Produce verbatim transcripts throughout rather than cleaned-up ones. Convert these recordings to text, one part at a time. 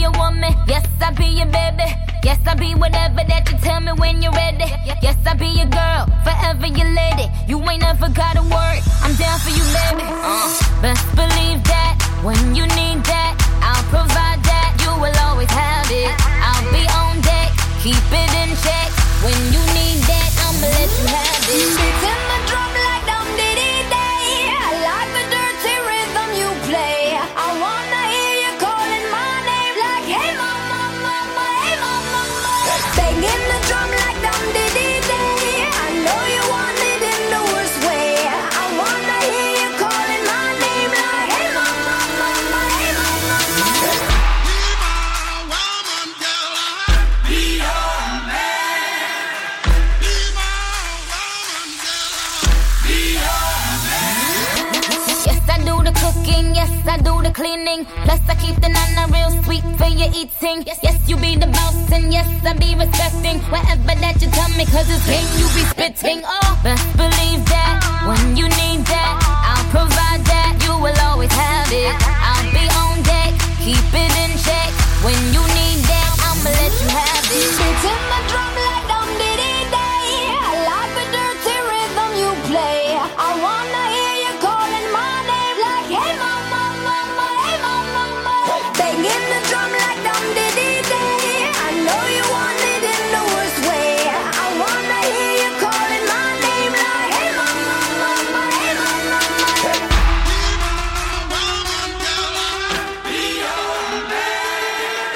your woman. Yes, I be your baby. Yes, I be whatever that you tell me when you're ready. Yes, I be your girl, forever your lady. You ain't never gotta worry, I'm down for you, baby. Uh, best believe that when you need that, I'll provide that. You will always have it. I'll be on deck, keep it in check. When you need that, I'ma let you have it. Beats in my drum like dum diddy day. I like the dirty rhythm you play. I wanna hear you calling my name like, hey mama, mama, hey mama, mama. Banging the drum like dum diddy day. I know you want it in the worst way. I wanna hear you calling my name like, hey mama, mama, hey mama, mama. Be my woman, girl. Be your man. Yes, I do the cooking, yes, I do the cleaning. Plus, I keep the nana real sweet for your eating. Yes, yes, you be the boss, and yes, I be respecting whatever that you tell me, cause it's game you be spitting. Oh, best believe that when you need that, I'll provide that. You will always have it. I'll be on deck, keep it in check. When you need that, I'ma let you have it. Beats in my drum like dum diddy day. I like the dirty rhythm you play. I wanna hear you calling my name like, hey mama, mama, hey mama, mama. Banging the drum like dum diddy day. I know you want it in the worst way. I wanna hear you calling my name like, hey mama, mama, hey mama, mama. Be my woman, girl. Be your man.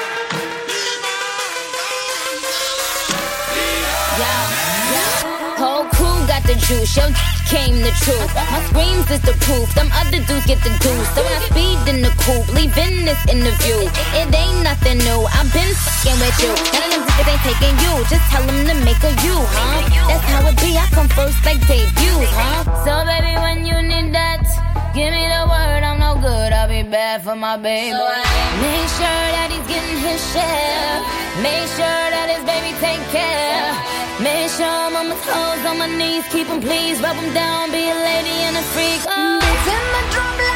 Be my Yeah, yeah. Whole crew got the juice, yo came the truth. My screams is the proof, them other dudes get the deuce. So when I speed in the coupe, leaving this interview, it ain't nothing new, I've been fucking with you. None of them niggas ain't taking you, just tell them to make a you, huh? That's how it be, I come first like debuts, huh? So baby, when you need that, give me the word, I'm no good, I'll be bad for my baby. Make sure that he's getting his share. Make sure that his baby take care. Make sure I'm on my toes, on my knees, keep him please, rub him down, be a lady and a freak. Oh. Beats in my drum like